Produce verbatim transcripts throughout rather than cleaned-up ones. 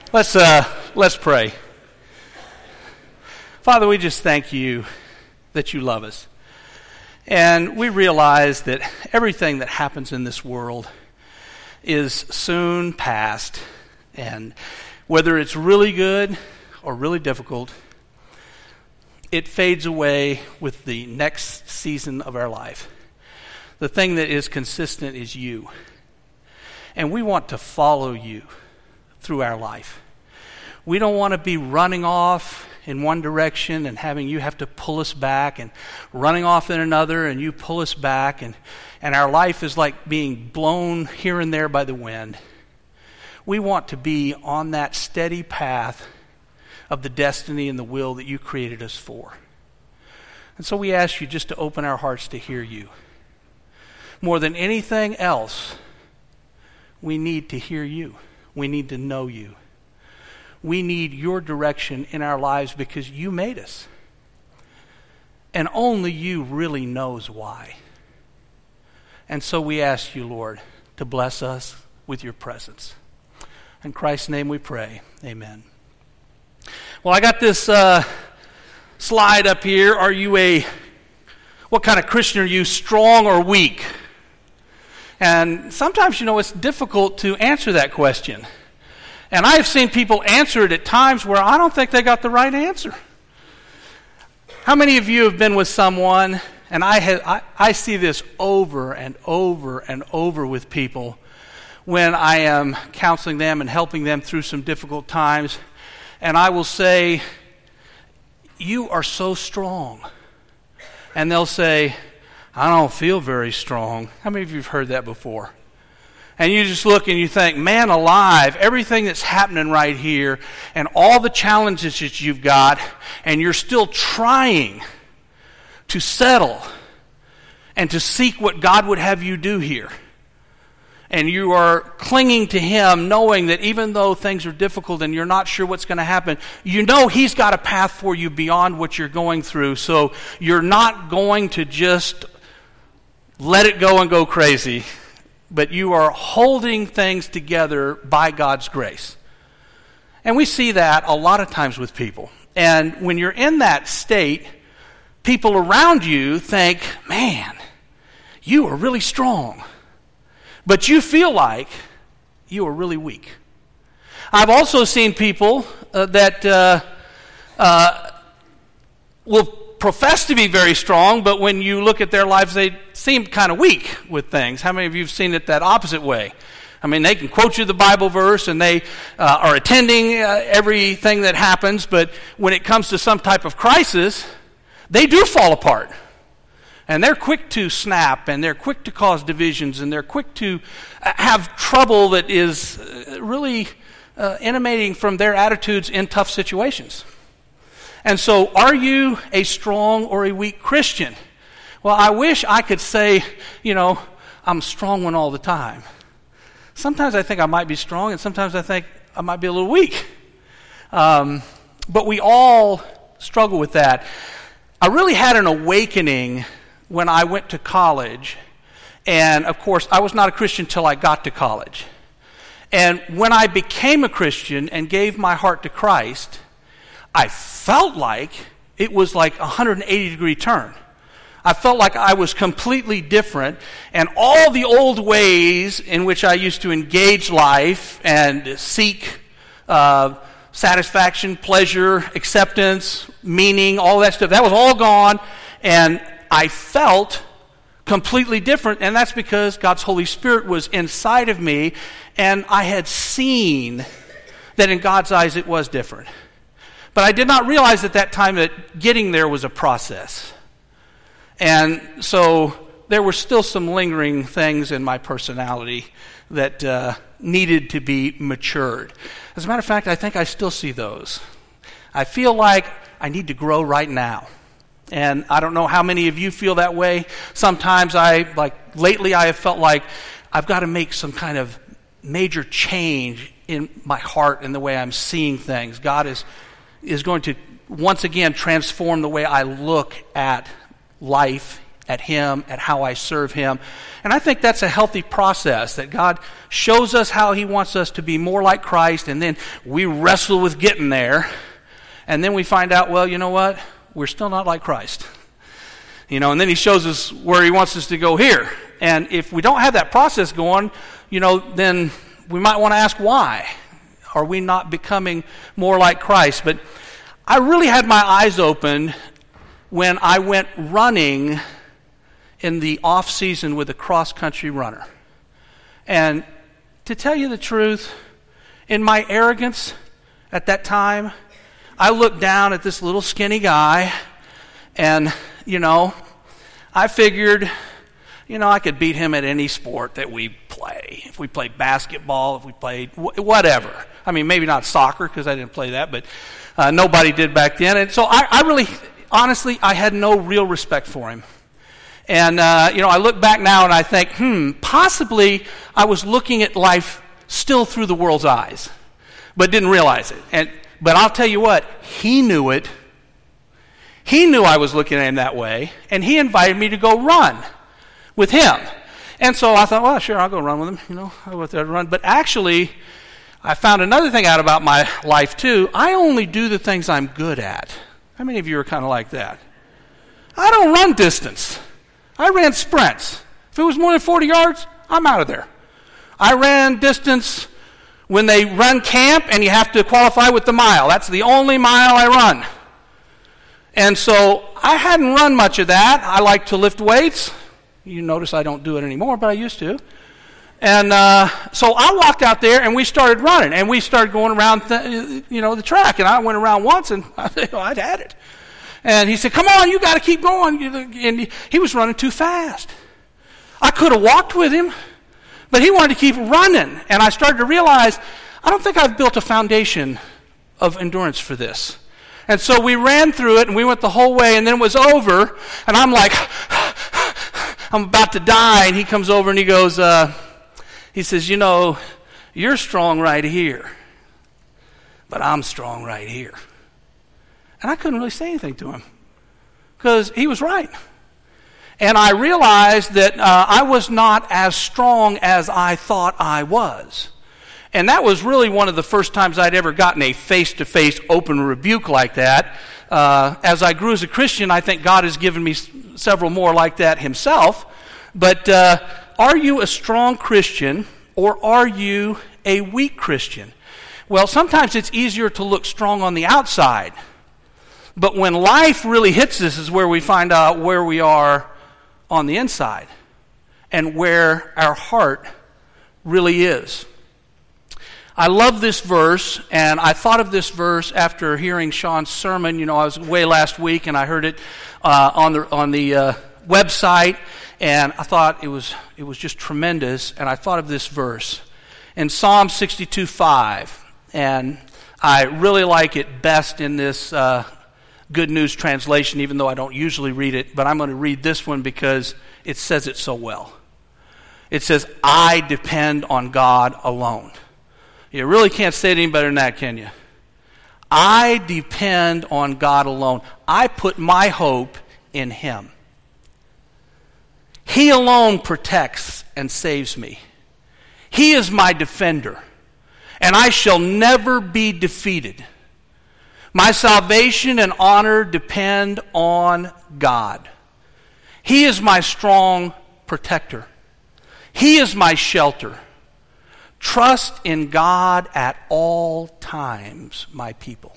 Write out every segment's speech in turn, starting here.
Let's uh, let's pray. Father, we just thank you that you love us. And we realize that everything that happens in this world is soon past. And whether it's really good or really difficult, it fades away with the next season of our life. The thing that is consistent is you. And we want to follow you through our life. We don't want to be running off in one direction and having you have to pull us back, and running off in another and you pull us back, and, and our life is like being blown here and there by the wind. We want to be on that steady path of the destiny and the will that you created us for. And so we ask you just to open our hearts to hear you. More than anything else, we need to hear you. We need to know you. We need your direction in our lives because you made us. And only you really knows why. And so we ask you, Lord, to bless us with your presence. In Christ's name we pray. Amen. Well, I got this uh, slide up here. Are you a, what kind of Christian are you, strong or weak? And sometimes, you know, it's difficult to answer that question. And I have seen people answer it at times where I don't think they got the right answer. How many of you have been with someone, and I, have, I, I see this over and over and over with people when I am counseling them and helping them through some difficult times, and I will say, you are so strong. And they'll say, I don't feel very strong. How many of you have heard that before? And you just look and you think, man alive, everything that's happening right here and all the challenges that you've got, and you're still trying to settle and to seek what God would have you do here. And you are clinging to Him, knowing that even though things are difficult and you're not sure what's going to happen, you know He's got a path for you beyond what you're going through. So you're not going to just let it go and go crazy, but you are holding things together by God's grace. And we see that a lot of times with people. And when you're in that state, people around you think, man, you are really strong. But you feel like you are really weak. I've also seen people uh, that uh, uh, will profess to be very strong, but when you look at their lives, they seem kind of weak with things. How many of you have seen it that opposite way? I mean, they can quote you the Bible verse, and they uh, are attending uh, everything that happens, but when it comes to some type of crisis, they do fall apart. And they're quick to snap, and they're quick to cause divisions, and they're quick to have trouble that is really uh, emanating from their attitudes in tough situations. And so, are you a strong or a weak Christian? Well, I wish I could say, you know, I'm a strong one all the time. Sometimes I think I might be strong, and sometimes I think I might be a little weak. Um, but we all struggle with that. I really had an awakening when I went to college, and of course, I was not a Christian until I got to college. And when I became a Christian and gave my heart to Christ, I felt like it was like a one hundred eighty degree turn. I felt like I was completely different, and all the old ways in which I used to engage life and seek uh, satisfaction, pleasure, acceptance, meaning, all that stuff, that was all gone, and I felt completely different, and that's because God's Holy Spirit was inside of me, and I had seen that in God's eyes it was different. But I did not realize at that time that getting there was a process. And so there were still some lingering things in my personality that uh, needed to be matured. As a matter of fact, I think I still see those. I feel like I need to grow right now. And I don't know how many of you feel that way. Sometimes I, like lately I have felt like I've got to make some kind of major change in my heart and the way I'm seeing things. God is is going to once again transform the way I look at life at him, at how I serve him. And I think that's a healthy process, that God shows us how he wants us to be more like Christ, and then we wrestle with getting there, and then we find out, well, you know what? We're still not like Christ. You know, and then he shows us where he wants us to go here. And if we don't have that process going, you know, then we might want to ask why. Are we not becoming more like Christ? But I really had my eyes open when I went running in the off season with a cross-country runner. And to tell you the truth, in my arrogance at that time, I looked down at this little skinny guy, and, you know, I figured, you know, I could beat him at any sport that we play. If we played basketball, if we played wh- whatever. I mean, maybe not soccer, because I didn't play that, but uh, nobody did back then. And so I, I really, honestly, I had no real respect for him. And, uh, you know, I look back now and I think, hmm, possibly I was looking at life still through the world's eyes, but didn't realize it. And But I'll tell you what, he knew it. He knew I was looking at him that way, and he invited me to go run with him. And so I thought, well, sure, I'll go run with him. You know, I'll go out there and run. But actually, I found another thing out about my life, too. I only do the things I'm good at. How many of you are kind of like that? I don't run distance. I ran sprints. If it was more than forty yards, I'm out of there. I ran distance when they run camp and you have to qualify with the mile. That's the only mile I run. And so I hadn't run much of that. I like to lift weights. You notice I don't do it anymore, but I used to. And uh, so I walked out there and we started running, and we started going around, th- you know, the track. And I went around once, and I, you know, I'd had it. And he said, "Come on, you got to keep going." And he was running too fast. I could have walked with him, but he wanted to keep running. And I started to realize, I don't think I've built a foundation of endurance for this. And so we ran through it, and we went the whole way, and then it was over, and I'm like, I'm about to die, and he comes over and he goes, uh, he says, "You know, you're strong right here, but I'm strong right here." And I couldn't really say anything to him, because he was right. And I realized that uh, I was not as strong as I thought I was. And that was really one of the first times I'd ever gotten a face-to-face open rebuke like that. Uh, as I grew as a Christian, I think God has given me s- several more like that himself. But uh, are you a strong Christian, or are you a weak Christian? Well, sometimes it's easier to look strong on the outside. But when life really hits us is where we find out where we are on the inside and where our heart really is. I love this verse, and I thought of this verse after hearing Sean's sermon. You know, I was away last week, and I heard it uh, on the on the uh, website, and I thought it was it was just tremendous. And I thought of this verse in Psalm sixty-two five, and I really like it best in this uh, Good News translation, even though I don't usually read it. But I'm going to read this one because it says it so well. It says, "I depend on God alone." You really can't say it any better than that, can you? I depend on God alone. I put my hope in Him. He alone protects and saves me. He is my defender, and I shall never be defeated. My salvation and honor depend on God. He is my strong protector. He is my shelter. Trust in God at all times, my people.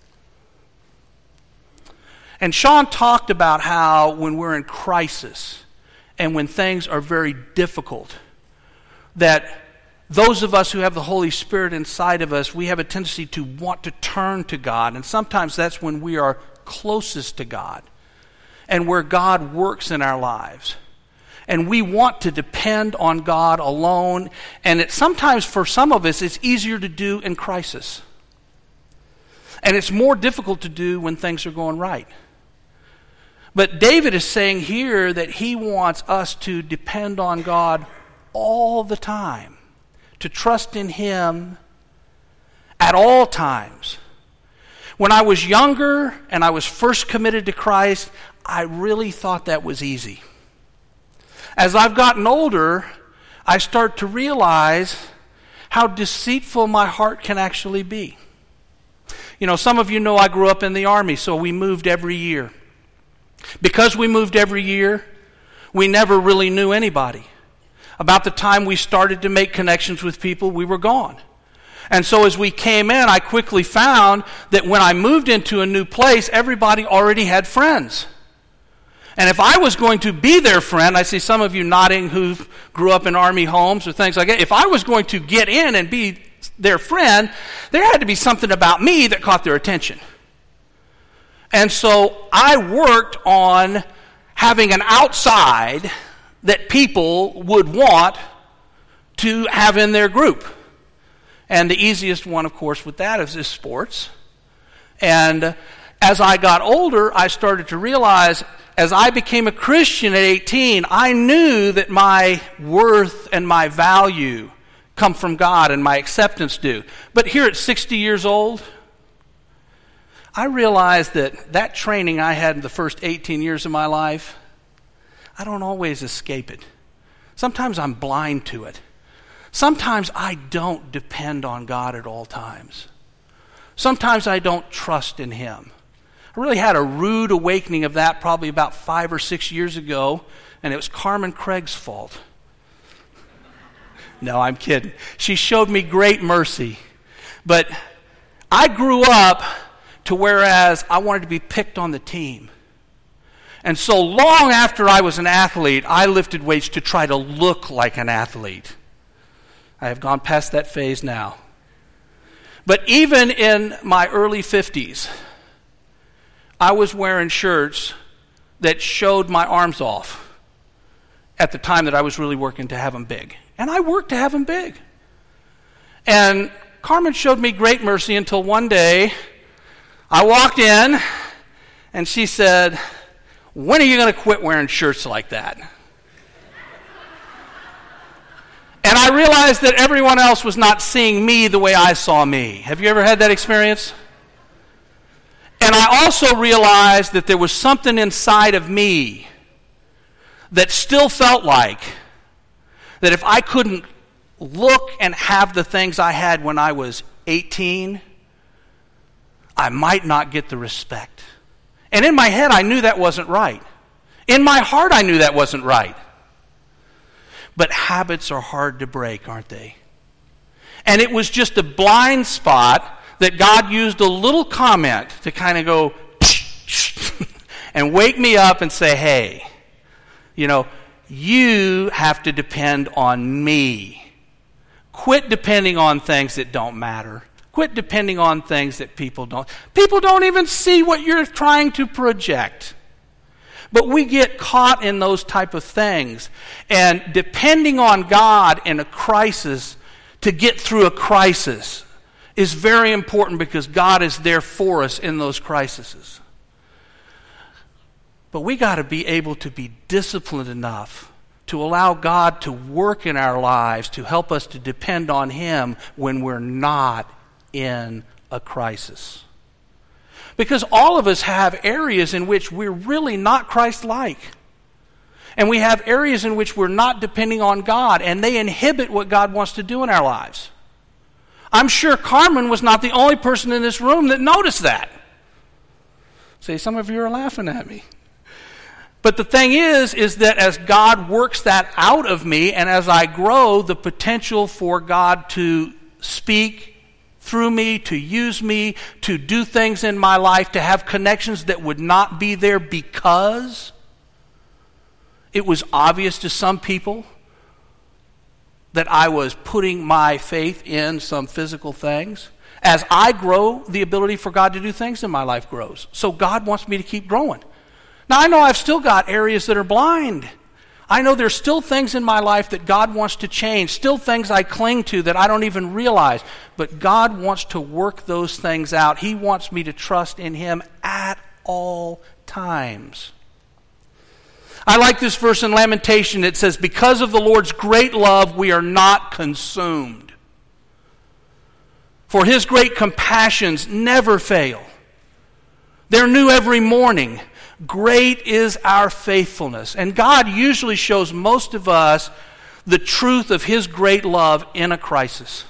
And Sean talked about how when we're in crisis and when things are very difficult, that those of us who have the Holy Spirit inside of us, we have a tendency to want to turn to God. And sometimes that's when we are closest to God and where God works in our lives. And we want to depend on God alone. And it, sometimes for some of us, it's easier to do in crisis. And it's more difficult to do when things are going right. But David is saying here that he wants us to depend on God all the time, to trust in Him at all times. When I was younger and I was first committed to Christ, I really thought that was easy. As I've gotten older, I start to realize how deceitful my heart can actually be. You know, some of you know I grew up in the Army, so we moved every year. Because we moved every year, we never really knew anybody. About the time we started to make connections with people, we were gone. And so as we came in, I quickly found that when I moved into a new place, everybody already had friends. And if I was going to be their friend, I see some of you nodding who grew up in Army homes or things like that. If I was going to get in and be their friend, there had to be something about me that caught their attention. And so I worked on having an outside that people would want to have in their group. And the easiest one, of course, with that is, is sports. And as I got older, I started to realize, as I became a Christian at eighteen, I knew that my worth and my value come from God and my acceptance do. But here at sixty years old, I realized that that training I had in the first eighteen years of my life, I don't always escape it. Sometimes I'm blind to it. Sometimes I don't depend on God at all times. Sometimes I don't trust in Him. I really had a rude awakening of that probably about five or six years ago, and it was Carmen Craig's fault. No, I'm kidding. She showed me great mercy. But I grew up to whereas I wanted to be picked on the team. And so long after I was an athlete, I lifted weights to try to look like an athlete. I have gone past that phase now. But even in my early fifties, I was wearing shirts that showed my arms off at the time that I was really working to have them big. And I worked to have them big. And Carmen showed me great mercy until one day I walked in and she said, "When are you going to quit wearing shirts like that?" And I realized that everyone else was not seeing me the way I saw me. Have you ever had that experience? And I also realized that there was something inside of me that still felt like that if I couldn't look and have the things I had when I was eighteen, I might not get the respect. And in my head, I knew that wasn't right. In my heart, I knew that wasn't right. But habits are hard to break, aren't they? And it was just a blind spot that God used a little comment to kind of go and wake me up and say, hey, you know, you have to depend on me. Quit depending on things that don't matter. Quit depending on things that people don't. People don't even see what you're trying to project. But we get caught in those type of things. And depending on God in a crisis to get through a crisis is very important because God is there for us in those crises. But we got to be able to be disciplined enough to allow God to work in our lives to help us to depend on Him when we're not in a crisis. Because all of us have areas in which we're really not Christ-like. And we have areas in which we're not depending on God, and they inhibit what God wants to do in our lives. I'm sure Carmen was not the only person in this room that noticed that. See, some of you are laughing at me. But the thing is, is that as God works that out of me, and as I grow, the potential for God to speak through me, to use me, to do things in my life, to have connections that would not be there because it was obvious to some people that I was putting my faith in some physical things. As I grow, the ability for God to do things in my life grows. So God wants me to keep growing. Now, I know I've still got areas that are blind. I know there's still things in my life that God wants to change, still things I cling to that I don't even realize. But God wants to work those things out. He wants me to trust in Him at all times. I like this verse in Lamentation. It says, because of the Lord's great love, we are not consumed. For His great compassions never fail. They're new every morning. Great is our faithfulness. And God usually shows most of us the truth of his great love in a crisis.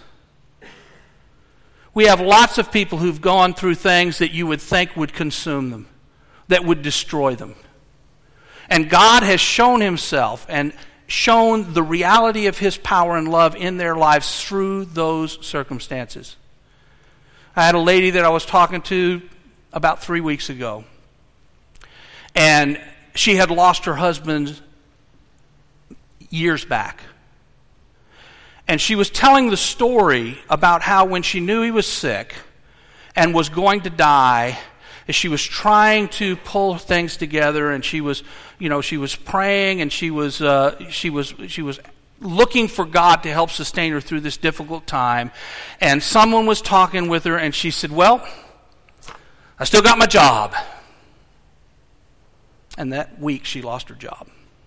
We have lots of people who've gone through things that you would think would consume them, that would destroy them. And God has shown himself and shown the reality of his power and love in their lives through those circumstances. I had a lady that I was talking to about three weeks ago. And she had lost her husband years back. And she was telling the story about how when she knew he was sick and was going to die, she was trying to pull things together, and she was, you know, she was praying, and she was, uh, she was, she was looking for God to help sustain her through this difficult time. And someone was talking with her, and she said, "Well, I still got my job." And that week, she lost her job.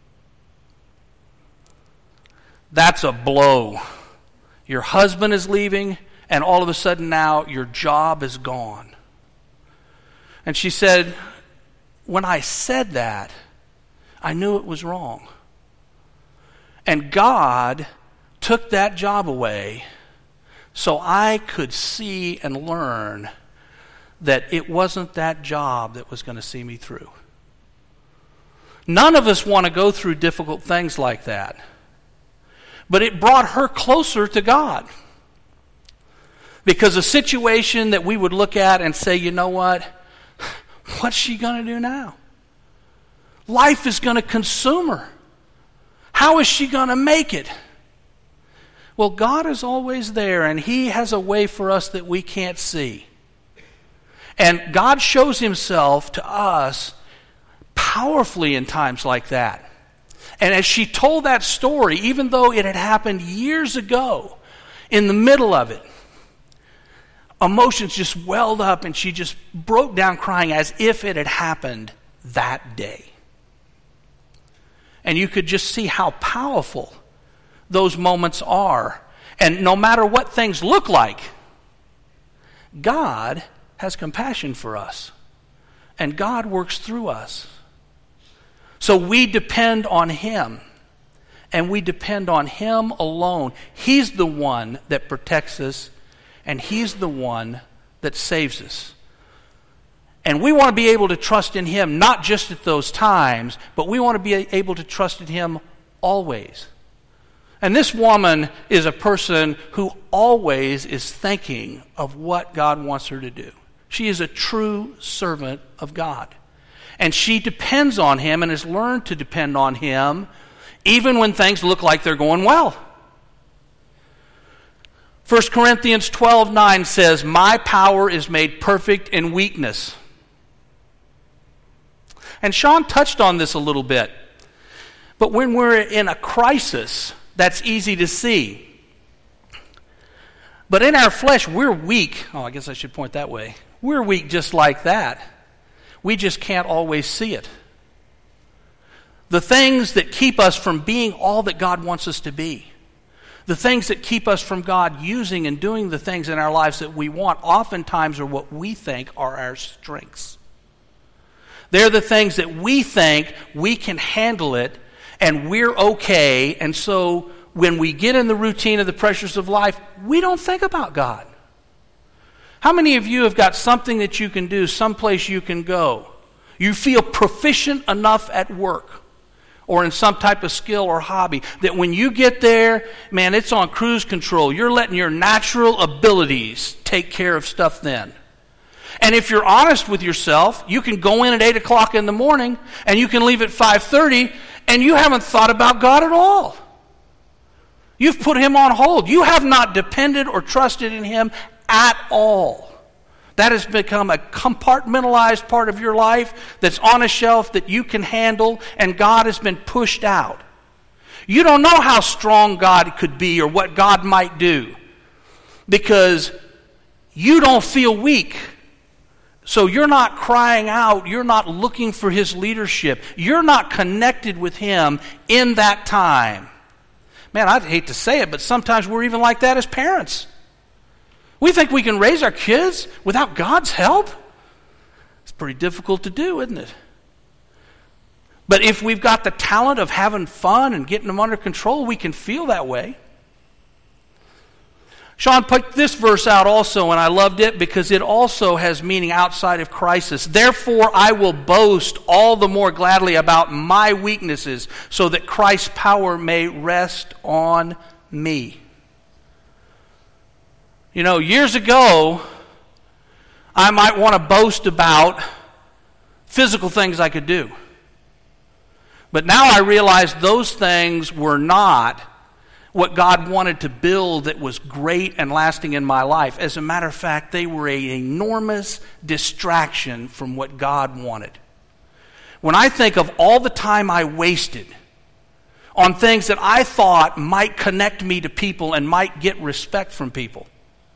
That's a blow. Your husband is leaving, and all of a sudden now your job is gone. And she said, when I said that, I knew it was wrong. And God took that job away so I could see and learn that it wasn't that job that was going to see me through. None of us want to go through difficult things like that. But it brought her closer to God. Because a situation that we would look at and say, you know what? What's she going to do now? Life is going to consume her. How is she going to make it? Well, God is always there, and he has a way for us that we can't see. And God shows himself to us powerfully in times like that. And as she told that story, even though it had happened years ago, in the middle of it, emotions just welled up, and she just broke down crying as if it had happened that day. And you could just see how powerful those moments are. And no matter what things look like, God has compassion for us. And God works through us. So we depend on him. And we depend on him alone. He's the one that protects us. And he's the one that saves us. And we want to be able to trust in him, not just at those times, but we want to be able to trust in him always. And this woman is a person who always is thinking of what God wants her to do. She is a true servant of God. And she depends on him and has learned to depend on him even when things look like they're going well. First Corinthians twelve nine says, "My power is made perfect in weakness." And Sean touched on this a little bit. But when we're in a crisis, that's easy to see. But in our flesh, we're weak. Oh, I guess I should point that way. We're weak just like that. We just can't always see it. The things that keep us from being all that God wants us to be, the things that keep us from God using and doing the things in our lives that we want, oftentimes are what we think are our strengths. They're the things that we think we can handle it and we're okay. And so when we get in the routine of the pressures of life, we don't think about God. How many of you have got something that you can do, someplace you can go? You feel proficient enough at work or in some type of skill or hobby that when you get there, man, it's on cruise control. You're letting your natural abilities take care of stuff then. And if you're honest with yourself, you can go in at eight o'clock in the morning and you can leave at five thirty and you haven't thought about God at all. You've put him on hold. You have not depended or trusted in him at all. That has become a compartmentalized part of your life that's on a shelf that you can handle, and God has been pushed out. You don't know how strong God could be or what God might do because you don't feel weak. So you're not crying out. You're not looking for his leadership. You're not connected with him in that time. Man, I'd hate to say it, but sometimes we're even like that as parents. We think we can raise our kids without God's help. It's pretty difficult to do, isn't it? But if we've got the talent of having fun and getting them under control, we can feel that way. Sean put this verse out also, and I loved it because it also has meaning outside of crisis. Therefore, I will boast all the more gladly about my weaknesses, so that Christ's power may rest on me. You know, years ago, I might want to boast about physical things I could do. But now I realize those things were not what God wanted to build that was great and lasting in my life. As a matter of fact, they were an enormous distraction from what God wanted. When I think of all the time I wasted on things that I thought might connect me to people and might get respect from people,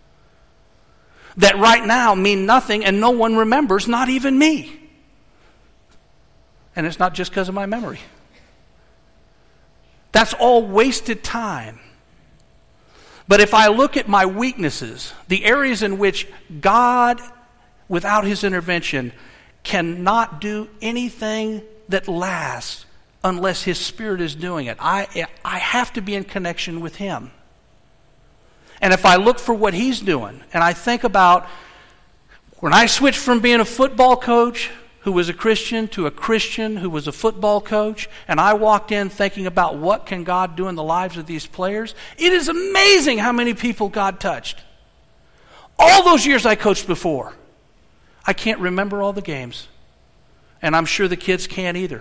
that right now mean nothing and no one remembers, not even me. And it's not just because of my memory. That's all wasted time. But if I look at my weaknesses, the areas in which God, without His intervention, cannot do anything that lasts unless His Spirit is doing it, I, I have to be in connection with Him. And if I look for what He's doing, and I think about when I switched from being a football coach who was a Christian to a Christian who was a football coach, and I walked in thinking about what can God do in the lives of these players, it is amazing how many people God touched. All those years I coached before, I can't remember all the games, and I'm sure the kids can't either.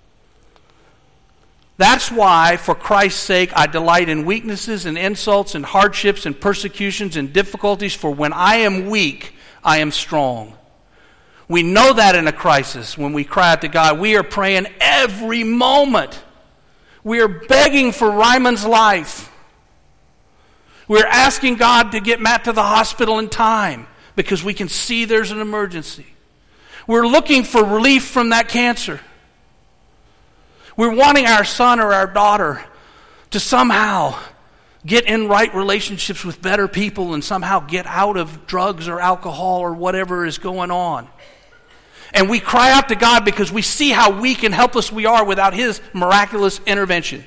That's why, for Christ's sake, I delight in weaknesses and insults and hardships and persecutions and difficulties, for when I am weak, I am strong. We know that in a crisis when we cry out to God. We are praying every moment. We are begging for Ryman's life. We're asking God to get Matt to the hospital in time because we can see there's an emergency. We're looking for relief from that cancer. We're wanting our son or our daughter to somehow get in right relationships with better people and somehow get out of drugs or alcohol or whatever is going on. And we cry out to God because we see how weak and helpless we are without His miraculous intervention.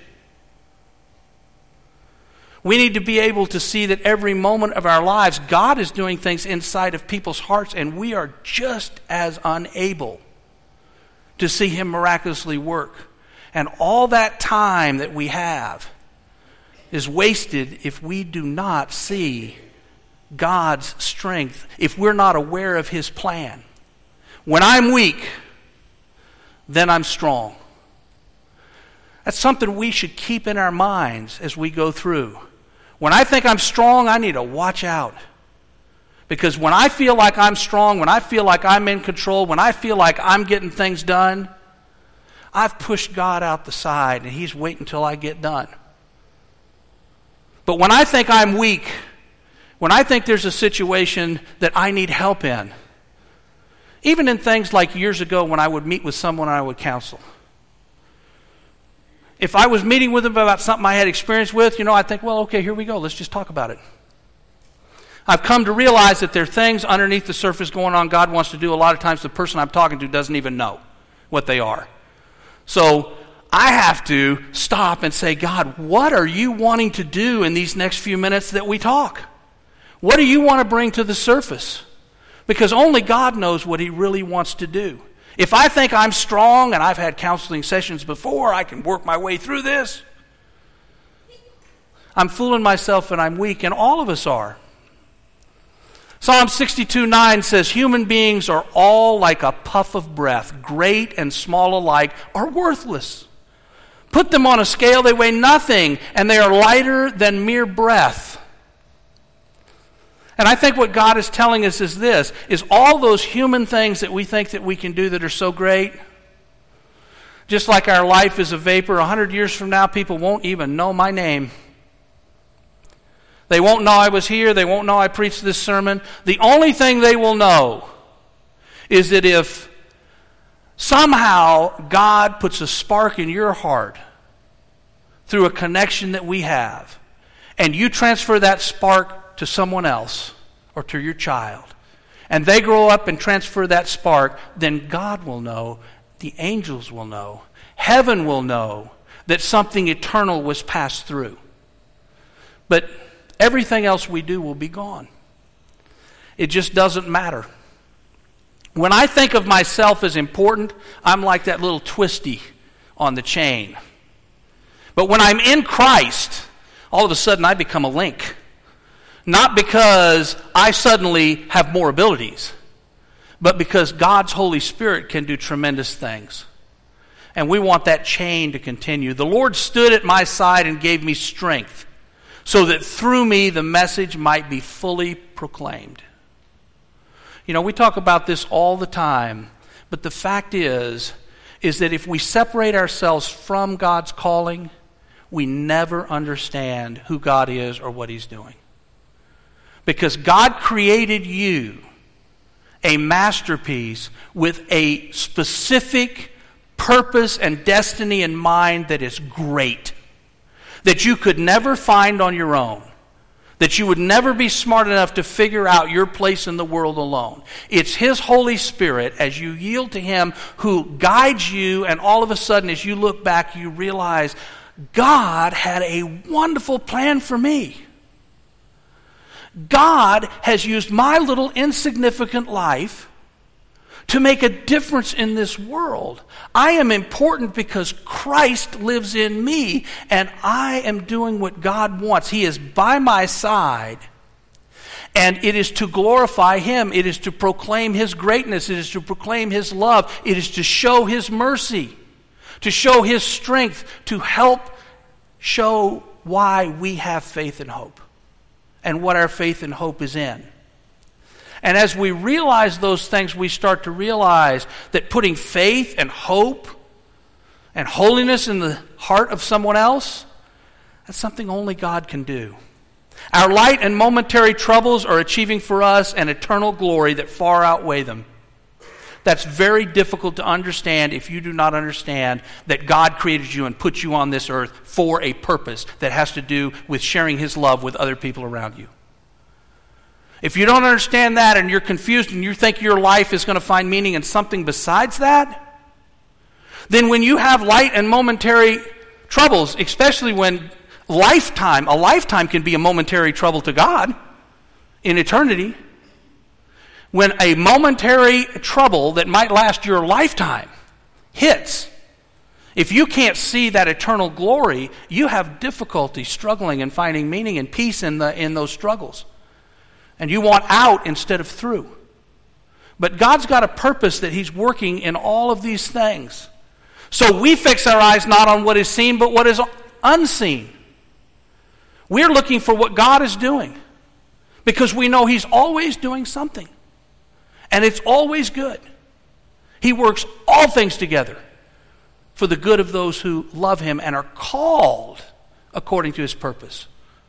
We need to be able to see that every moment of our lives, God is doing things inside of people's hearts, and we are just as unable to see Him miraculously work. And all that time that we have is wasted if we do not see God's strength, if we're not aware of His plan. When I'm weak, then I'm strong. That's something we should keep in our minds as we go through. When I think I'm strong, I need to watch out. Because when I feel like I'm strong, when I feel like I'm in control, when I feel like I'm getting things done, I've pushed God out the side and He's waiting until I get done. But when I think I'm weak, when I think there's a situation that I need help in, even in things like years ago when I would meet with someone and I would counsel. If I was meeting with them about something I had experience with, you know, I think, well, okay, here we go. Let's just talk about it. I've come to realize that there are things underneath the surface going on God wants to do. A lot of times the person I'm talking to doesn't even know what they are. So I have to stop and say, God, what are you wanting to do in these next few minutes that we talk? What do you want to bring to the surface? Because only God knows what He really wants to do. If I think I'm strong, and I've had counseling sessions before, I can work my way through this, I'm fooling myself and I'm weak, and all of us are. Psalm sixty-two nine says, human beings are all like a puff of breath, great and small alike, are worthless. Put them on a scale, they weigh nothing, and they are lighter than mere breath. And I think what God is telling us is this, is all those human things that we think that we can do that are so great, just like our life is a vapor, a hundred years from now, people won't even know my name. They won't know I was here. They won't know I preached this sermon. The only thing they will know is that if somehow God puts a spark in your heart through a connection that we have, and you transfer that spark to someone else or to your child, and they grow up and transfer that spark, then God will know The angels will know. Heaven will know that something eternal was passed through. But everything else we do will be gone. It just doesn't matter. When I think of myself as important, I'm like that little twisty on the chain. But when I'm in Christ, all of a sudden I become a link. Not because I suddenly have more abilities, but because God's Holy Spirit can do tremendous things. And we want that chain to continue. The Lord stood at my side and gave me strength, so that through me the message might be fully proclaimed. You know, we talk about this all the time, but the fact is, is that if we separate ourselves from God's calling, we never understand who God is or what He's doing. Because God created you a masterpiece with a specific purpose and destiny in mind that is great, that you could never find on your own, that you would never be smart enough to figure out your place in the world alone. It's His Holy Spirit, as you yield to Him, who guides you, and all of a sudden as you look back you realize God had a wonderful plan for me. God has used my little insignificant life to make a difference in this world. I am important because Christ lives in me, and I am doing what God wants. He is by my side, and it is to glorify Him. It is to proclaim His greatness. It is to proclaim His love. It is to show His mercy, to show His strength, to help show why we have faith and hope, and what our faith and hope is in. And as we realize those things, we start to realize that putting faith and hope and holiness in the heart of someone else, that's something only God can do. Our light and momentary troubles are achieving for us an eternal glory that far outweigh them. That's very difficult to understand if you do not understand that God created you and put you on this earth for a purpose that has to do with sharing His love with other people around you. If you don't understand that and you're confused and you think your life is going to find meaning in something besides that, then when you have light and momentary troubles, especially when lifetime, a lifetime can be a momentary trouble to God in eternity, when a momentary trouble that might last your lifetime hits, if you can't see that eternal glory, you have difficulty struggling and finding meaning and peace in the in those struggles. And you want out instead of through. But God's got a purpose that He's working in all of these things. So we fix our eyes not on what is seen, but what is unseen. We're looking for what God is doing, because we know He's always doing something. And it's always good. He works all things together for the good of those who love Him and are called according to His purpose.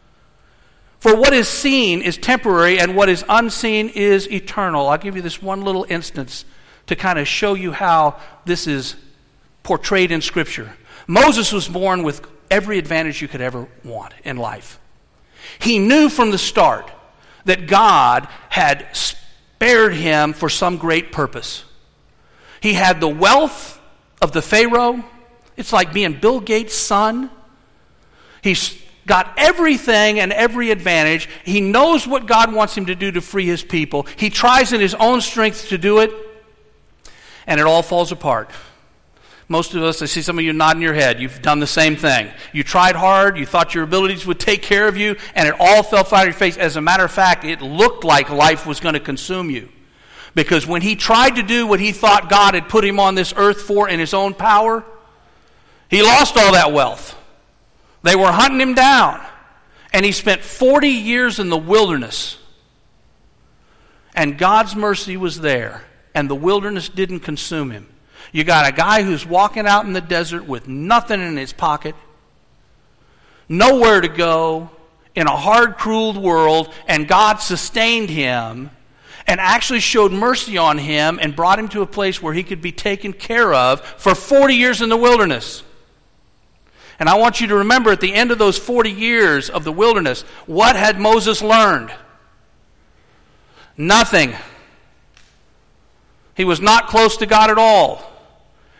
For what is seen is temporary, and what is unseen is eternal. I'll give you this one little instance to kind of show you how this is portrayed in Scripture. Moses was born with every advantage you could ever want in life. He knew from the start that God had spared him for some great purpose. He had the wealth of the Pharaoh. It's like being Bill Gates' son. He's got everything and every advantage. He knows what God wants him to do to free His people. He tries in his own strength to do it, and it all falls apart. Most of us, I see some of you nodding your head. You've done the same thing. You tried hard. You thought your abilities would take care of you, and it all fell flat on your face. As a matter of fact, it looked like life was going to consume you. Because when he tried to do what he thought God had put him on this earth for in his own power, he lost all that wealth. They were hunting him down. And he spent forty years in the wilderness. And God's mercy was there. And the wilderness didn't consume him. You got a guy who's walking out in the desert with nothing in his pocket, nowhere to go, in a hard, cruel world, and God sustained him and actually showed mercy on him and brought him to a place where he could be taken care of for forty years in the wilderness. And I want you to remember, at the end of those forty years of the wilderness, what had Moses learned? Nothing. He was not close to God at all.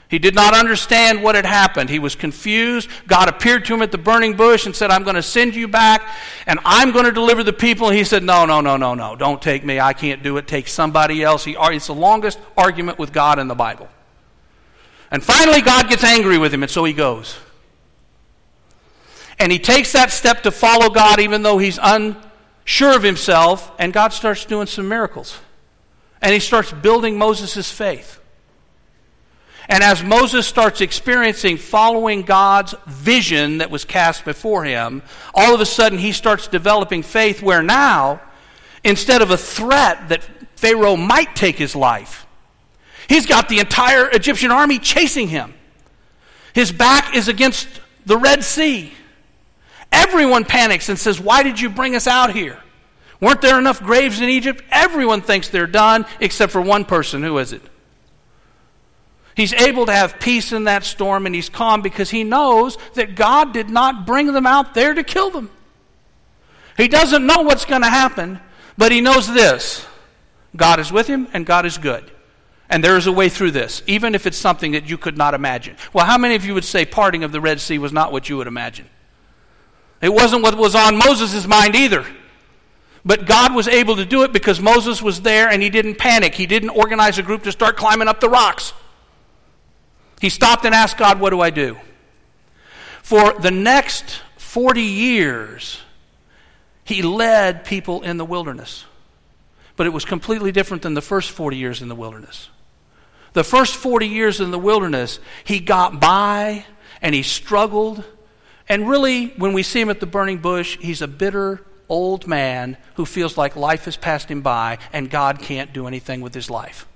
He did not understand what had happened. He was confused. God appeared to him at the burning bush and said, I'm going to send you back, and I'm going to deliver the people. And he said, no, no, no, no, no. Don't take me. I can't do it. Take somebody else. He, it's the longest argument with God in the Bible. And finally, God gets angry with him, and so he goes. And he takes that step to follow God, even though he's unsure of himself, and God starts doing some miracles. And he starts building Moses' faith. And as Moses starts experiencing following God's vision that was cast before him, all of a sudden he starts developing faith where now, instead of a threat that Pharaoh might take his life, he's got the entire Egyptian army chasing him. His back is against the Red Sea. Everyone panics and says, why did you bring us out here? Weren't there enough graves in Egypt? Everyone thinks they're done except for one person. Who is it? He's able to have peace in that storm, and he's calm because he knows that God did not bring them out there to kill them. He doesn't know what's going to happen, but he knows this. God is with him, and God is good. And there is a way through this, even if it's something that you could not imagine. Well, how many of you would say parting of the Red Sea was not what you would imagine? It wasn't what was on Moses' mind either. But God was able to do it because Moses was there, and he didn't panic. He didn't organize a group to start climbing up the rocks. He stopped and asked God, what do I do? For the next forty years, he led people in the wilderness. But it was completely different than the first forty years in the wilderness. The first forty years in the wilderness, he got by and he struggled. And really, when we see him at the burning bush, he's a bitter old man who feels like life has passed him by and God can't do anything with his life.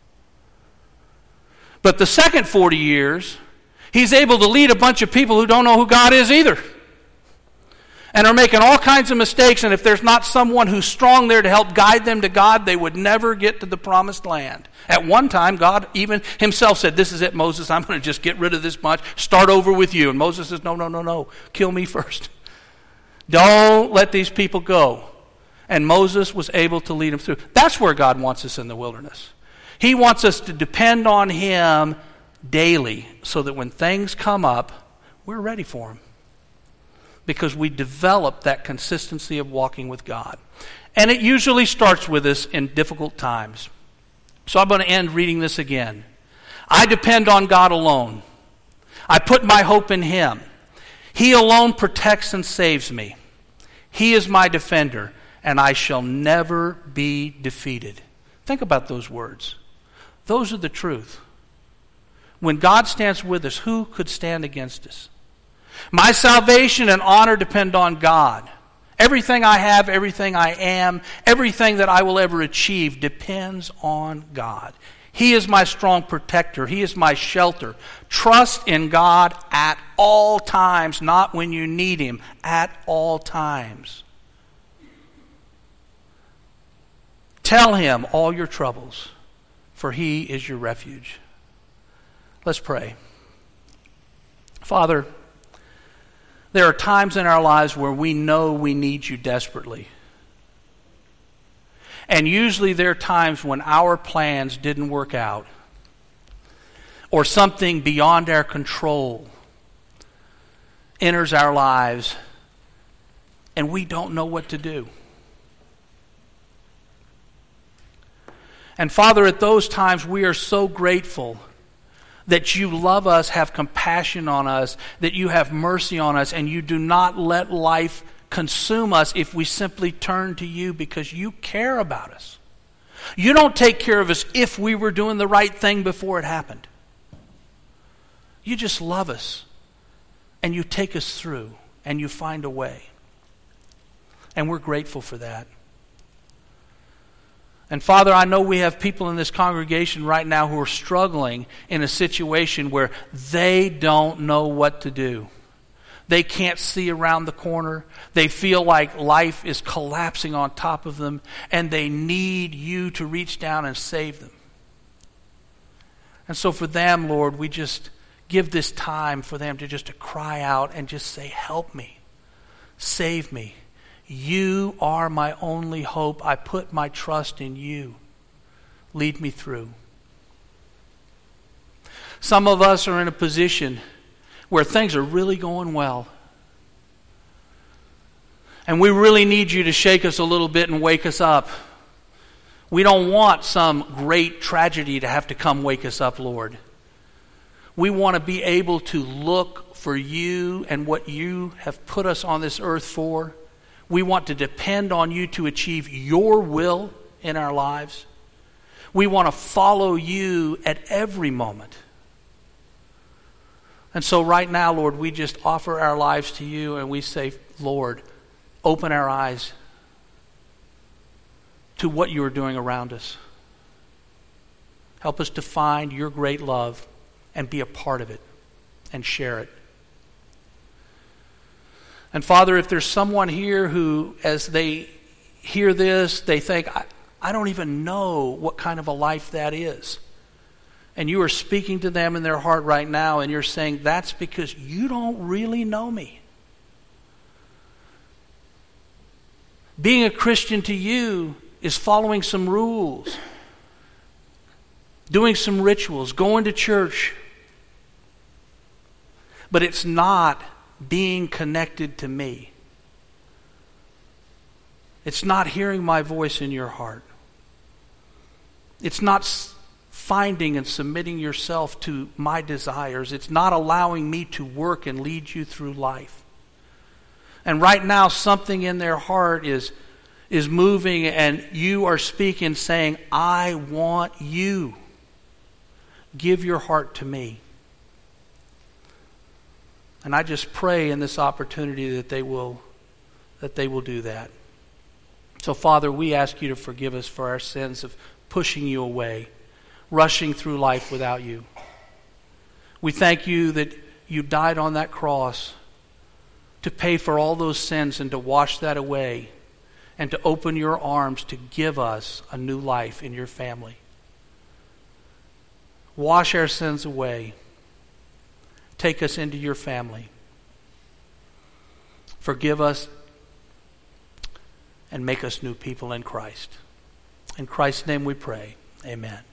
But the second forty years, he's able to lead a bunch of people who don't know who God is either. And are making all kinds of mistakes, and if there's not someone who's strong there to help guide them to God, they would never get to the promised land. At one time, God even himself said, this is it, Moses, I'm going to just get rid of this bunch, start over with you. And Moses says, no, no, no, no, kill me first. Don't let these people go. And Moses was able to lead them through. That's where God wants us in the wilderness. He wants us to depend on him daily so that when things come up, we're ready for them. Because we develop that consistency of walking with God. And it usually starts with us in difficult times. So I'm going to end reading this again. I depend on God alone. I put my hope in him. He alone protects and saves me. He is my defender, and I shall never be defeated. Think about those words. Those are the truth. When God stands with us, who could stand against us? My salvation and honor depend on God. Everything I have, everything I am, everything that I will ever achieve depends on God. He is my strong protector. He is my shelter. Trust in God at all times, not when you need him, at all times. Tell him all your troubles, for he is your refuge. Let's pray. Father, there are times in our lives where we know we need you desperately. And usually there are times when our plans didn't work out, or something beyond our control enters our lives, and we don't know what to do. And Father, at those times we are so grateful that you love us, have compassion on us, that you have mercy on us, and you do not let life consume us if we simply turn to you because you care about us. You don't take care of us if we were doing the right thing before it happened. You just love us, and you take us through, and you find a way. And we're grateful for that. And Father, I know we have people in this congregation right now who are struggling in a situation where they don't know what to do. They can't see around the corner. They feel like life is collapsing on top of them, and they need you to reach down and save them. And so for them, Lord, we just give this time for them to just to cry out and just say, help me, save me. You are my only hope. I put my trust in you. Lead me through. Some of us are in a position where things are really going well. And we really need you to shake us a little bit and wake us up. We don't want some great tragedy to have to come wake us up, Lord. We want to be able to look for you and what you have put us on this earth for. We want to depend on you to achieve your will in our lives. We want to follow you at every moment. And so right now, Lord, we just offer our lives to you and we say, Lord, open our eyes to what you are doing around us. Help us to find your great love and be a part of it and share it. And Father, if there's someone here who, as they hear this, they think, I, I don't even know what kind of a life that is. And you are speaking to them in their heart right now, and you're saying, that's because you don't really know me. Being a Christian to you is following some rules, doing some rituals, going to church. But it's not being connected to me. It's not hearing my voice in your heart. It's not finding and submitting yourself to my desires. It's not allowing me to work and lead you through life. And right now, something in their heart is, is moving, and you are speaking, saying, I want you. Give your heart to me. And I just pray in this opportunity that they will, that they will do that. So, Father, we ask you to forgive us for our sins of pushing you away, rushing through life without you. We thank you that you died on that cross to pay for all those sins and to wash that away and to open your arms to give us a new life in your family. Wash our sins away. Take us into your family. Forgive us and make us new people in Christ. In Christ's name we pray. Amen.